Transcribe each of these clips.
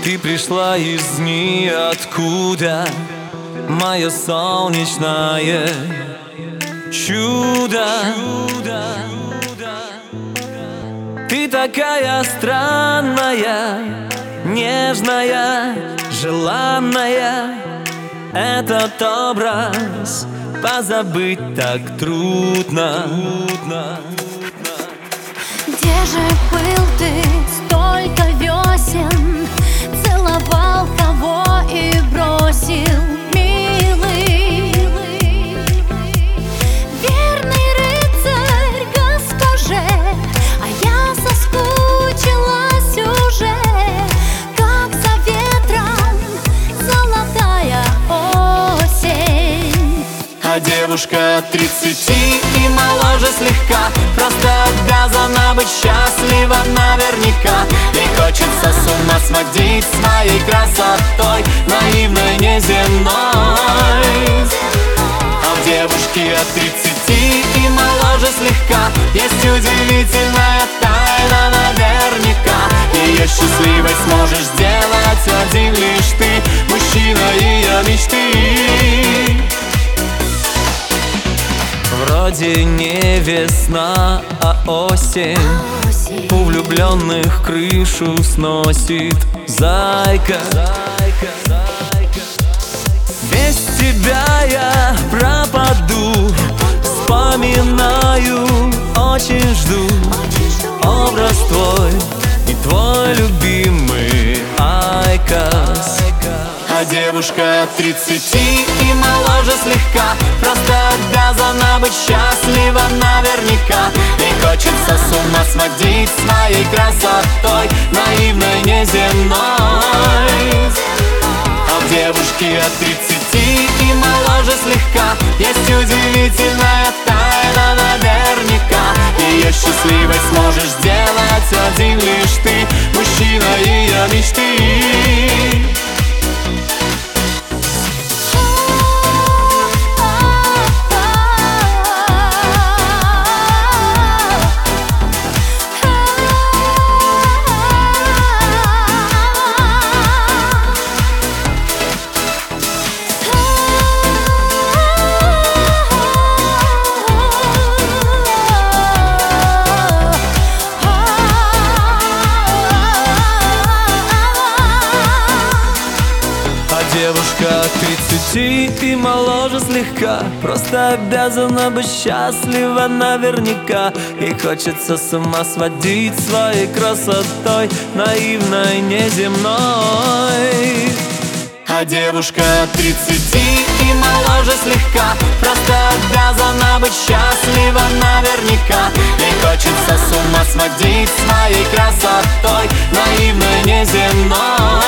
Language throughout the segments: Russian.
Ты пришла из ниоткуда, мое солнечное чудо. Ты такая странная, нежная, желанная. Этот образ позабыть так трудно. Где же был ты столько весен? Целовал кого и бросил, милый. Верный рыцарь госпоже, а я соскучилась уже, как за ветром золотая осень. А девушка 30 и моложе слегка, просто обязана быть счастлива наверняка. Ей хочется с ума сводить своей красотой, наивной, неземной. А в девушке от 30 и моложе слегка есть удивительная тайна наверняка. Ее счастливой сможешь сделать один лишь ты, мужчина ее мечты. Вроде не весна, а осень. У влюбленных крышу сносит зайка. Без тебя я пропаду, вспоминаю, очень жду образ твой и твой любимый Айкос. А девушка 30 и моложе слегка, просто обязана быть счастлива наверняка. Ей хочется с ума сводить своей красотой, наивной, неземной. А в девушке от 30 и моложе слегка есть удивительная тайна наверняка. Ее счастливой сможешь сделать один лишь ты, мужчина ее мечты. Девушка 30 и моложе слегка, просто обязана быть счастлива наверняка. Ей хочется с ума сводить своей красотой, наивной, неземной. А девушка 30 и моложе слегка, просто обязана быть счастлива наверняка. Ей хочется с ума сводить своей красотой, наивной, неземной.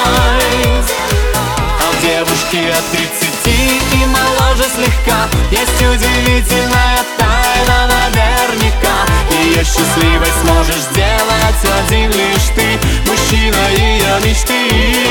Девушки от 30 и моложе слегка есть удивительная тайна наверняка. Ее счастливой сможешь сделать один лишь ты, мужчина ее мечты.